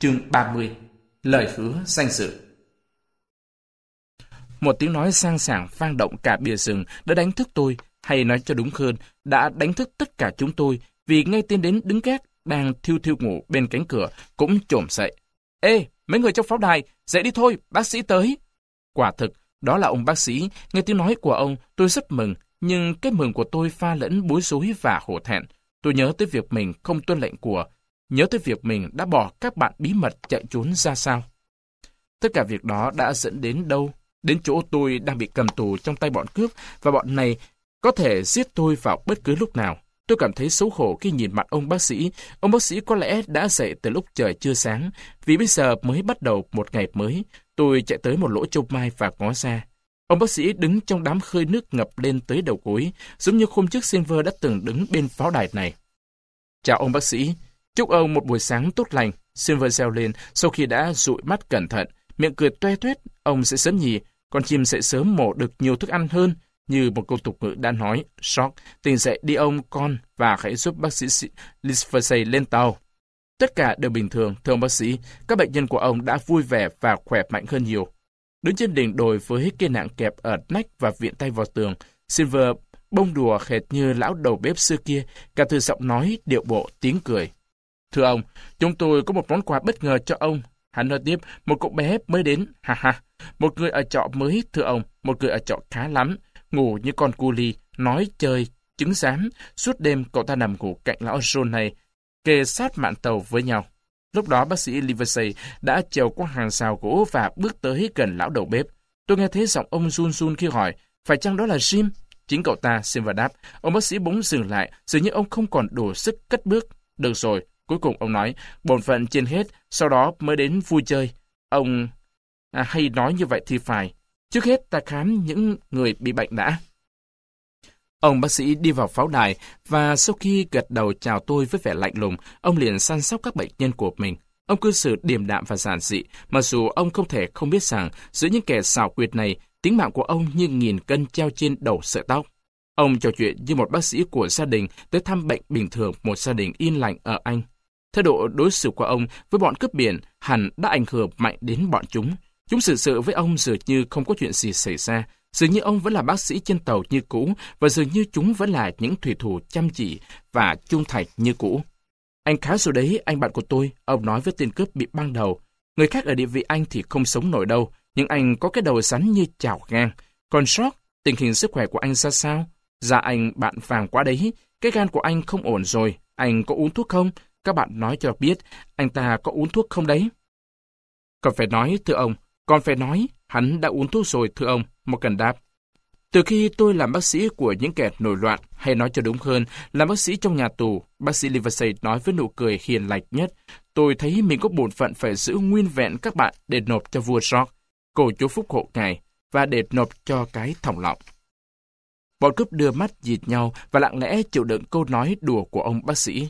Chương 30. Lời hứa danh dự. Một tiếng nói sang sảng vang động cả bìa rừng đã đánh thức tôi, hay nói cho đúng hơn, đã đánh thức tất cả chúng tôi, vì ngay tên đến đứng gác đang thiêu thiêu ngủ bên cánh cửa cũng chồm dậy. Ê, mấy người trong pháo đài, dậy đi thôi, bác sĩ tới. Quả thực, đó là ông bác sĩ. Nghe tiếng nói của ông, tôi rất mừng, nhưng cái mừng của tôi pha lẫn bối rối và hổ thẹn. Tôi nhớ tới việc mình không tuân lệnh nhớ tới việc mình đã bỏ các bạn bí mật chạy trốn ra sao. Tất cả việc đó đã dẫn đến đâu? Đến chỗ tôi đang bị cầm tù trong tay bọn cướp, và bọn này có thể giết tôi vào bất cứ lúc nào. Tôi cảm thấy xấu hổ khi nhìn mặt ông bác sĩ. Ông bác sĩ có lẽ đã dậy từ lúc trời chưa sáng, vì bây giờ mới bắt đầu một ngày mới. Tôi chạy tới một lỗ châu mai và ngó ra. Ông bác sĩ đứng trong đám khơi nước ngập lên tới đầu gối, giống như hôm trước Silver đã từng đứng bên pháo đài này. Chào ông bác sĩ. Chúc ông một buổi sáng tốt lành, Silver reo lên sau khi đã dụi mắt cẩn thận, miệng cười toe toét. Ông sẽ sớm nhì, con chim sẽ sớm mổ được nhiều thức ăn hơn, như một câu tục ngữ đã nói. Shock, tỉnh dậy đi ông con và hãy giúp bác sĩ Livesey lên tàu. Tất cả đều bình thường, thưa ông bác sĩ. Các bệnh nhân của ông đã vui vẻ và khỏe mạnh hơn nhiều. Đứng trên đỉnh đồi với cây nạng kẹp ở nách và viện tay vào tường, Silver bông đùa hệt như lão đầu bếp xưa kia, cả từ giọng nói, điệu bộ, tiếng cười. Thưa ông, chúng tôi có một món quà bất ngờ cho ông. Hắn nói tiếp, một cậu bé mới đến, ha ha. Một người ở trọ mới, thưa ông, một người ở trọ khá lắm. Ngủ như con cu li, nói chơi, trứng xám. Suốt đêm cậu ta nằm ngủ cạnh lão John này, kề sát mạn tàu với nhau. Lúc đó bác sĩ Livesey đã trèo qua hàng rào gỗ và bước tới gần lão đầu bếp. Tôi nghe thấy giọng ông run run khi hỏi, phải chăng đó là Jim? Chính cậu ta, Silver đáp. Ông bác sĩ bỗng dừng lại, dường như ông không còn đủ sức cất bước. Được rồi. Cuối cùng ông nói, bổn phận trên hết, sau đó mới đến vui chơi. Ông hay nói như vậy thì phải. Trước hết ta khám những người bị bệnh đã. Ông bác sĩ đi vào pháo đài, và sau khi gật đầu chào tôi với vẻ lạnh lùng, ông liền săn sóc các bệnh nhân của mình. Ông cư xử điềm đạm và giản dị, mặc dù ông không thể không biết rằng giữa những kẻ xảo quyệt này, tính mạng của ông như nghìn cân treo trên đầu sợi tóc. Ông trò chuyện như một bác sĩ của gia đình tới thăm bệnh bình thường một gia đình yên lành ở Anh. Thái độ đối xử của ông với bọn cướp biển hẳn đã ảnh hưởng mạnh đến bọn chúng. Chúng xử sự với ông dường như không có chuyện gì xảy ra, dường như ông vẫn là bác sĩ trên tàu như cũ, và dường như chúng vẫn là những thủy thủ chăm chỉ và trung thành như cũ. Anh khá rồi đấy, anh bạn của tôi, ông nói với tên cướp bị băng đầu. Người khác ở địa vị anh thì không sống nổi đâu, nhưng anh có cái đầu rắn như chảo gang. Còn Short, tình hình sức khỏe của anh ra sao? Dạ anh bạn vàng quá đấy, cái gan của anh không ổn rồi, anh có uống thuốc không? Các bạn nói cho biết, anh ta có uống thuốc không đấy? Còn phải nói, thưa ông, còn phải nói, hắn đã uống thuốc rồi, thưa ông, Morgan đáp. Từ khi tôi làm bác sĩ của những kẻ nổi loạn, hay nói cho đúng hơn, làm bác sĩ trong nhà tù, bác sĩ Livesey nói với nụ cười hiền lành nhất, tôi thấy mình có bổn phận phải giữ nguyên vẹn các bạn để nộp cho vua George, cầu chúa phúc hộ ngài, và để nộp cho cái thòng lọng. Bọn cướp đưa mắt dịt nhau và lặng lẽ chịu đựng câu nói đùa của ông bác sĩ.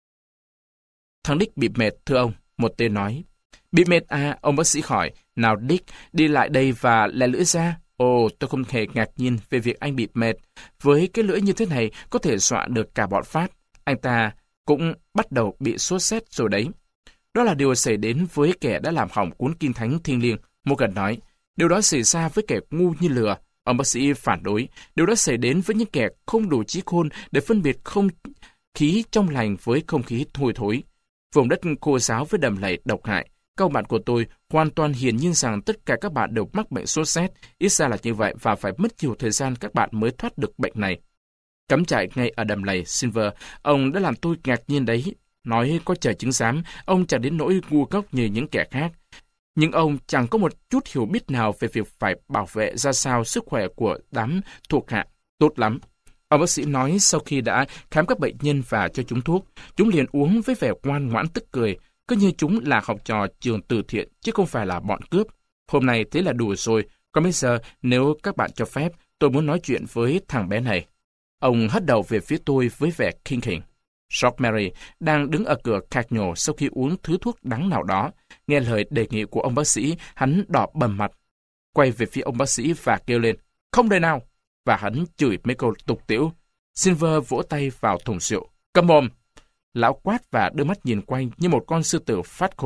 Thằng Dick bị mệt, thưa ông, một tên nói. Bị mệt à, ông bác sĩ hỏi. Nào Dick, đi lại đây và lè lưỡi ra. Ồ, tôi không hề ngạc nhiên về việc anh bị mệt. Với cái lưỡi như thế này, có thể dọa được cả bọn Pháp. Anh ta cũng bắt đầu bị sốt rét rồi đấy. Đó là điều xảy đến với kẻ đã làm hỏng cuốn Kinh Thánh thiêng liêng. Morgan nói, điều đó xảy ra với kẻ ngu như lừa. Ông bác sĩ phản đối, điều đó xảy đến với những kẻ không đủ trí khôn để phân biệt không khí trong lành với không khí hôi thối. Vùng đất khô ráo với đầm lầy độc hại. Các bạn của tôi hoàn toàn hiển nhiên rằng tất cả các bạn đều mắc bệnh sốt rét, ít ra là như vậy và phải mất nhiều thời gian các bạn mới thoát được bệnh này. Cắm trại ngay ở đầm lầy, Silver, ông đã làm tôi ngạc nhiên đấy. Nói có trời chứng giám, ông chẳng đến nỗi ngu ngốc như những kẻ khác. Nhưng ông chẳng có một chút hiểu biết nào về việc phải bảo vệ ra sao sức khỏe của đám thuộc hạ. Tốt lắm. Ông bác sĩ nói sau khi đã khám các bệnh nhân và cho chúng thuốc, chúng liền uống với vẻ ngoan ngoãn tức cười, cứ như chúng là học trò trường từ thiện chứ không phải là bọn cướp. Hôm nay thế là đủ rồi, còn bây giờ nếu các bạn cho phép, tôi muốn nói chuyện với thằng bé này. Ông hất đầu về phía tôi với vẻ khinh khỉnh. George Mary đang đứng ở cửa khạc nhổ sau khi uống thứ thuốc đắng nào đó. Nghe lời đề nghị của ông bác sĩ, hắn đỏ bầm mặt, quay về phía ông bác sĩ và kêu lên, không đời nào! Và hắn chửi mấy câu tục tĩu. Silver vỗ tay vào thùng rượu. Câm mồm! Lão quát và đưa mắt nhìn quanh như một con sư tử phát khùng.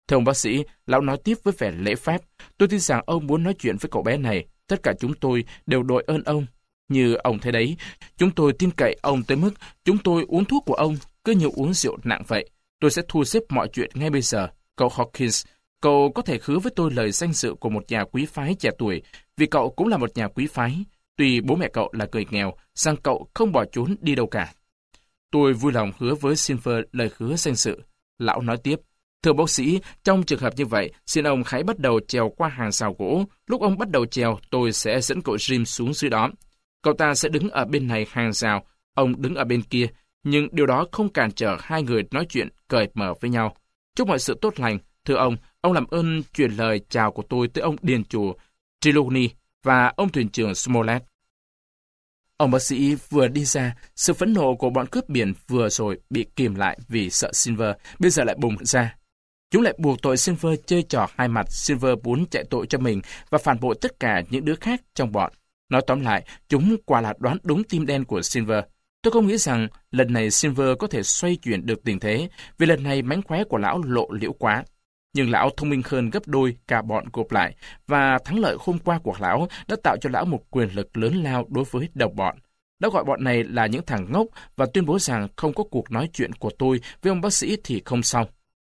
Thưa ông bác sĩ, lão nói tiếp với vẻ lễ phép, tôi tin rằng ông muốn nói chuyện với cậu bé này. Tất cả chúng tôi đều đội ơn ông. Như ông thấy đấy, chúng tôi tin cậy ông tới mức chúng tôi uống thuốc của ông cứ như uống rượu nặng vậy. Tôi sẽ thu xếp mọi chuyện ngay bây giờ. Cậu Hawkins, cậu có thể hứa với tôi lời danh dự của một nhà quý phái trẻ tuổi, vì cậu cũng là một nhà quý phái. Tuy bố mẹ cậu là người nghèo, rằng cậu không bỏ trốn đi đâu cả. Tôi vui lòng hứa với Silver lời hứa danh dự. Lão nói tiếp, thưa bác sĩ, trong trường hợp như vậy, xin ông hãy bắt đầu trèo qua hàng rào gỗ. Lúc ông bắt đầu trèo, tôi sẽ dẫn cậu Jim xuống dưới đó. Cậu ta sẽ đứng ở bên này hàng rào, ông đứng ở bên kia, nhưng điều đó không cản trở hai người nói chuyện cởi mở với nhau. Chúc mọi sự tốt lành. Thưa ông làm ơn truyền lời chào của tôi tới ông điền chủ Trelawney và ông thuyền trưởng Smollett. Ông bác sĩ vừa đi ra, sự phẫn nộ của bọn cướp biển vừa rồi bị kìm lại vì sợ Silver, bây giờ lại bùng ra. Chúng lại buộc tội Silver chơi trò hai mặt. Silver muốn chạy tội cho mình và phản bội tất cả những đứa khác trong bọn. Nói tóm lại, chúng quả là đoán đúng tim đen của Silver. Tôi không nghĩ rằng lần này Silver có thể xoay chuyển được tình thế, vì lần này mánh khóe của lão lộ liễu quá. Nhưng lão thông minh hơn gấp đôi cả bọn gộp lại, và thắng lợi hôm qua của lão đã tạo cho lão một quyền lực lớn lao đối với đồng bọn. Đã gọi bọn này là những thằng ngốc và tuyên bố rằng không có cuộc nói chuyện của tôi với ông bác sĩ thì không xong.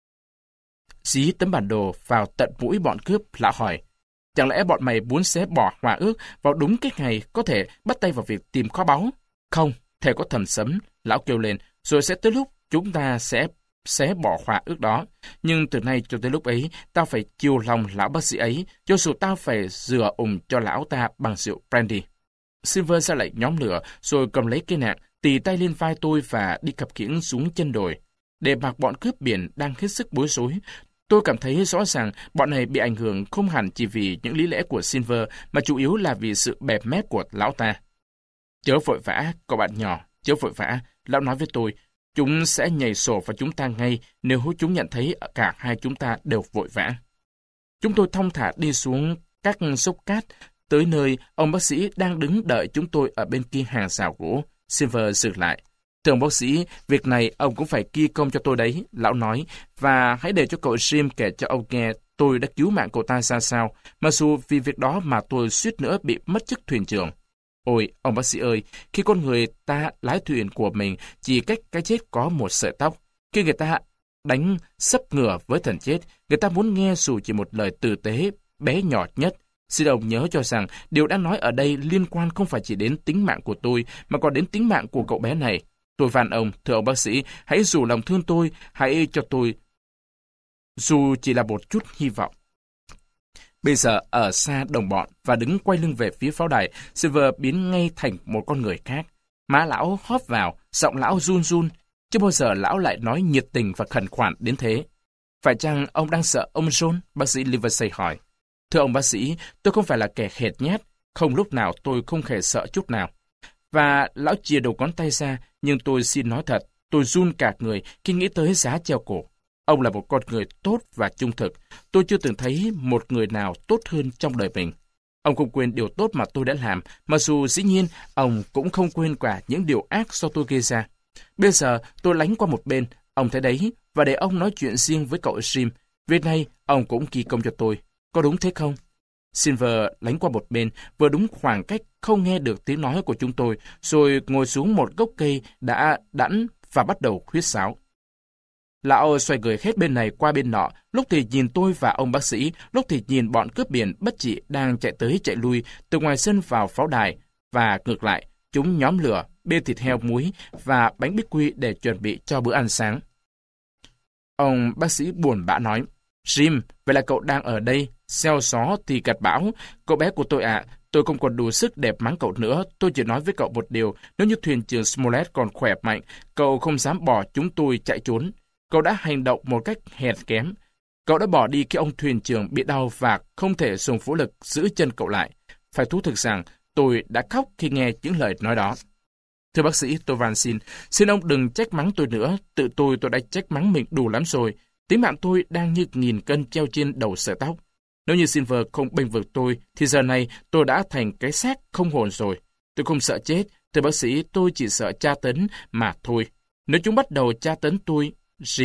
Dí tấm bản đồ vào tận mũi bọn cướp, lão hỏi, chẳng lẽ bọn mày muốn xé bỏ hòa ước vào đúng cái ngày có thể bắt tay vào việc tìm kho báu? Không, thề có thần sấm, lão kêu lên, rồi sẽ tới lúc chúng ta sẽ xé bỏ hòa ước đó. Nhưng từ nay cho tới lúc ấy, tao phải chiều lòng lão bác sĩ ấy, cho dù tao phải rửa cho lão ta bằng rượu brandy. Silver ra lệnh nhóm lửa, rồi cầm lấy cây nạng, tì tay lên vai tôi và đi khập khiễng xuống chân đồi. Để mặc bọn cướp biển đang hết sức bối rối, tôi cảm thấy rõ ràng bọn này bị ảnh hưởng không hẳn chỉ vì những lý lẽ của Silver, mà chủ yếu là vì sự bẹp mép của lão ta. Chớ vội vã, cậu bạn nhỏ, chớ vội vã, lão nói với tôi. Chúng sẽ nhảy sổ vào chúng ta ngay nếu chúng nhận thấy cả hai chúng ta đều vội vã. Chúng tôi thong thả đi xuống các xúc cát, tới nơi ông bác sĩ đang đứng đợi chúng tôi ở bên kia hàng rào gỗ. Silver dừng lại. Thưa ông bác sĩ, việc này ông cũng phải ghi công cho tôi đấy, lão nói, và hãy để cho cậu Jim kể cho ông nghe tôi đã cứu mạng cậu ta ra sao, mặc dù vì việc đó mà tôi suýt nữa bị mất chức thuyền trưởng. Ôi, ông bác sĩ ơi, khi con người ta lái thuyền của mình chỉ cách cái chết có một sợi tóc, khi người ta đánh sấp ngửa với thần chết, người ta muốn nghe dù chỉ một lời tử tế, bé nhỏ nhất. Xin ông nhớ cho rằng điều đã nói ở đây liên quan không phải chỉ đến tính mạng của tôi, mà còn đến tính mạng của cậu bé này. Tôi van ông, thưa ông bác sĩ, hãy rủ lòng thương tôi, hãy cho tôi dù chỉ là một chút hy vọng. Bây giờ ở xa đồng bọn và đứng quay lưng về phía pháo đài, Silver biến ngay thành một con người khác. Má lão hóp vào, giọng lão run run. Chưa bao giờ lão lại nói nhiệt tình và khẩn khoản đến thế. Phải chăng ông đang sợ ông John? Bác sĩ Livesey hỏi. Thưa ông bác sĩ, tôi không phải là kẻ hèn nhát. Không lúc nào tôi không hề sợ chút nào. Và lão chìa đầu ngón tay ra, nhưng tôi xin nói thật, tôi run cả người khi nghĩ tới giá treo cổ. Ông là một con người tốt và trung thực. Tôi chưa từng thấy một người nào tốt hơn trong đời mình. Ông không quên điều tốt mà tôi đã làm, mặc dù dĩ nhiên ông cũng không quên cả những điều ác do tôi gây ra. Bây giờ tôi lánh qua một bên, ông thấy đấy, và để ông nói chuyện riêng với cậu Jim. Việc này ông cũng ghi công cho tôi. Có đúng thế không? Silver lánh qua một bên, vừa đúng khoảng cách không nghe được tiếng nói của chúng tôi, rồi ngồi xuống một gốc cây đã đẵn và bắt đầu huýt sáo. Lão xoay người hết bên này qua bên nọ, lúc thì nhìn tôi và ông bác sĩ, lúc thì nhìn bọn cướp biển bất trị đang chạy tới chạy lui từ ngoài sân vào pháo đài, và ngược lại, chúng nhóm lửa, bê thịt heo muối và bánh bích quy để chuẩn bị cho bữa ăn sáng. Ông bác sĩ buồn bã nói, Jim, vậy là cậu đang ở đây, xeo xó thì gặt bão. Cậu bé của tôi ạ, tôi không còn đủ sức để mắng cậu nữa. Tôi chỉ nói với cậu một điều, nếu như thuyền trưởng Smollett còn khỏe mạnh, cậu không dám bỏ chúng tôi chạy trốn. Cậu đã hành động một cách hèn kém. Cậu đã bỏ đi khi ông thuyền trưởng bị đau và không thể dùng vũ lực giữ chân cậu lại. Phải thú thực rằng tôi đã khóc khi nghe những lời nói đó. Thưa bác sĩ, tôi van xin ông đừng trách mắng tôi nữa. Tự tôi đã trách mắng mình đủ lắm rồi. Tính mạng tôi đang như nghìn cân treo trên đầu sợi tóc. Nếu như Silver không bênh vực tôi, thì giờ này tôi đã thành cái xác không hồn rồi. Tôi không sợ chết. Thưa bác sĩ, tôi chỉ sợ tra tấn mà thôi. Nếu chúng bắt đầu tra tấn tôi, Jim,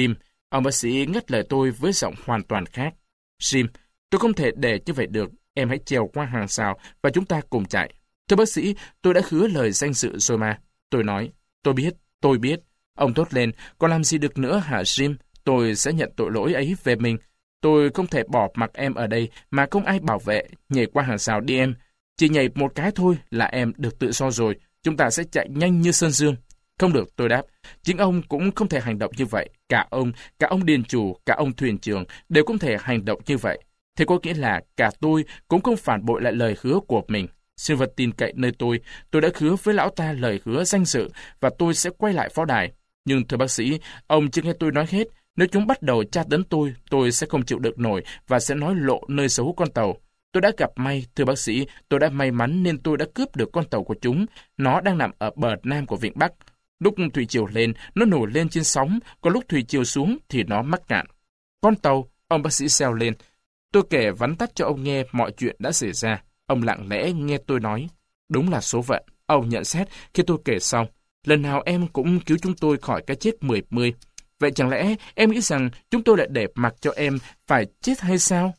Ông bác sĩ ngắt lời tôi với giọng hoàn toàn khác. Jim, tôi không thể để như vậy được. Em hãy trèo qua hàng rào và chúng ta cùng chạy. Thưa bác sĩ, tôi đã hứa lời danh dự rồi mà. Tôi nói, tôi biết. Ông thốt lên, còn làm gì được nữa hả Jim? Tôi sẽ nhận tội lỗi ấy về mình. Tôi không thể bỏ mặc em ở đây mà không ai bảo vệ. Nhảy qua hàng rào đi em. Chỉ nhảy một cái thôi là em được tự do rồi. Chúng ta sẽ chạy nhanh như sơn dương. Không được, tôi đáp. Chính ông cũng không thể hành động như vậy. Cả ông điền chủ, cả ông thuyền trưởng đều không thể hành động như vậy. Thế có nghĩa là cả tôi cũng không phản bội lại lời hứa của mình. Silver tin cậy nơi tôi đã hứa với lão ta lời hứa danh dự và tôi sẽ quay lại pháo đài. Nhưng thưa bác sĩ, ông chưa nghe tôi nói hết. Nếu chúng bắt đầu tra tấn tôi sẽ không chịu được nổi và sẽ nói lộ nơi giấu con tàu. Tôi đã gặp may, thưa bác sĩ, tôi đã may mắn nên tôi đã cướp được con tàu của chúng. Nó đang nằm ở bờ nam của vịnh Bắc. Lúc thủy triều lên, nó nổi lên trên sóng, còn lúc thủy triều xuống thì nó mắc cạn. Con tàu, ông bác sĩ reo lên. Tôi kể vắn tắt cho ông nghe mọi chuyện đã xảy ra. Ông lặng lẽ nghe tôi nói. Đúng là số phận, ông nhận xét khi tôi kể xong. Lần nào em cũng cứu chúng tôi khỏi cái chết 10-10. Vậy chẳng lẽ em nghĩ rằng chúng tôi lại để mặc cho em phải chết hay sao?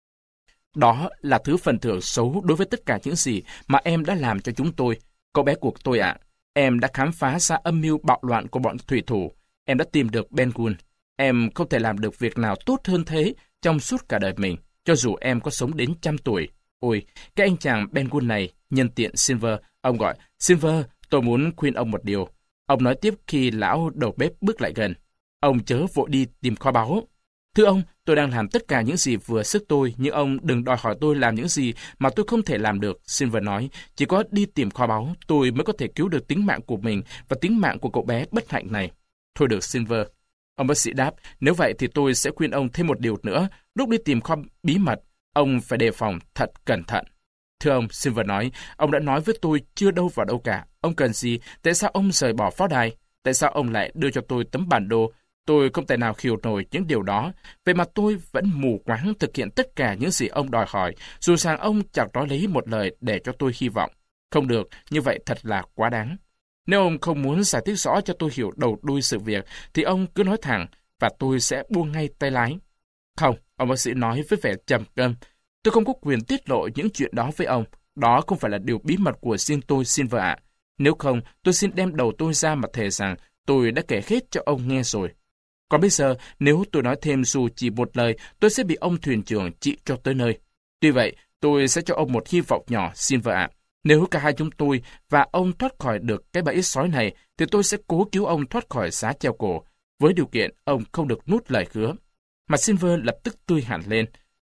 Đó là thứ phần thưởng xấu đối với tất cả những gì mà em đã làm cho chúng tôi. Cậu bé cuộc tôi ạ, em đã khám phá ra âm mưu bạo loạn của bọn thủy thủ. Em đã tìm được Ben Gunn. Em không thể làm được việc nào tốt hơn thế trong suốt cả đời mình, cho dù em có sống đến 100 tuổi. Ôi, cái anh chàng Ben Gunn này, nhân tiện Silver, ông gọi, Silver, tôi muốn khuyên ông một điều. Ông nói tiếp khi lão đầu bếp bước lại gần. Ông chớ vội đi tìm kho báu. Thưa ông, tôi đang làm tất cả những gì vừa sức tôi, nhưng ông đừng đòi hỏi tôi làm những gì mà tôi không thể làm được. Silver nói, chỉ có đi tìm kho báu, tôi mới có thể cứu được tính mạng của mình và tính mạng của cậu bé bất hạnh này. Thôi được, Silver. Ông bác sĩ đáp, nếu vậy thì tôi sẽ khuyên ông thêm một điều nữa. Lúc đi tìm kho bí mật, ông phải đề phòng thật cẩn thận. Thưa ông, Silver nói, ông đã nói với tôi chưa đâu vào đâu cả. Ông cần gì? Tại sao ông rời bỏ pháo đài? Tại sao ông lại đưa cho tôi tấm bản đồ? Tôi không thể nào hiểu nổi những điều đó. Vậy mà tôi vẫn mù quáng thực hiện tất cả những gì ông đòi hỏi, dù rằng ông chẳng nói lấy một lời để cho tôi hy vọng. Không được, như vậy thật là quá đáng. Nếu ông không muốn giải thích rõ cho tôi hiểu đầu đuôi sự việc, thì ông cứ nói thẳng, và tôi sẽ buông ngay tay lái. Không, ông bác sĩ nói với vẻ trầm ngâm. Tôi không có quyền tiết lộ những chuyện đó với ông. Đó không phải là điều bí mật của riêng tôi, Silver ạ. Nếu không, tôi xin đem đầu tôi ra mà thề rằng tôi đã kể hết cho ông nghe rồi. Còn bây giờ, nếu tôi nói thêm dù chỉ một lời, tôi sẽ bị ông thuyền trưởng trị cho tới nơi. Tuy vậy, tôi sẽ cho ông một hy vọng nhỏ, Silver ạ. Nếu cả hai chúng tôi và ông thoát khỏi được cái bẫy sói này, thì tôi sẽ cố cứu ông thoát khỏi giá treo cổ, với điều kiện ông không được nuốt lời hứa. Mặt Silver lập tức tươi hẳn lên.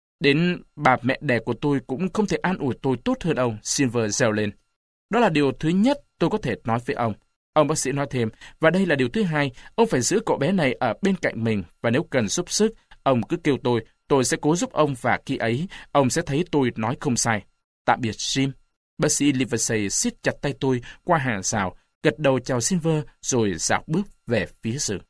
Đến bà mẹ đẻ của tôi cũng không thể an ủi tôi tốt hơn ông, Silver reo lên. Đó là điều thứ nhất tôi có thể nói với ông. Ông bác sĩ nói thêm, và đây là điều thứ hai, ông phải giữ cậu bé này ở bên cạnh mình, và nếu cần giúp sức, ông cứ kêu tôi sẽ cố giúp ông, và khi ấy, ông sẽ thấy tôi nói không sai. Tạm biệt, Jim. Bác sĩ Livesey siết chặt tay tôi qua hàng rào, gật đầu chào Silver, rồi dạo bước về phía rừng.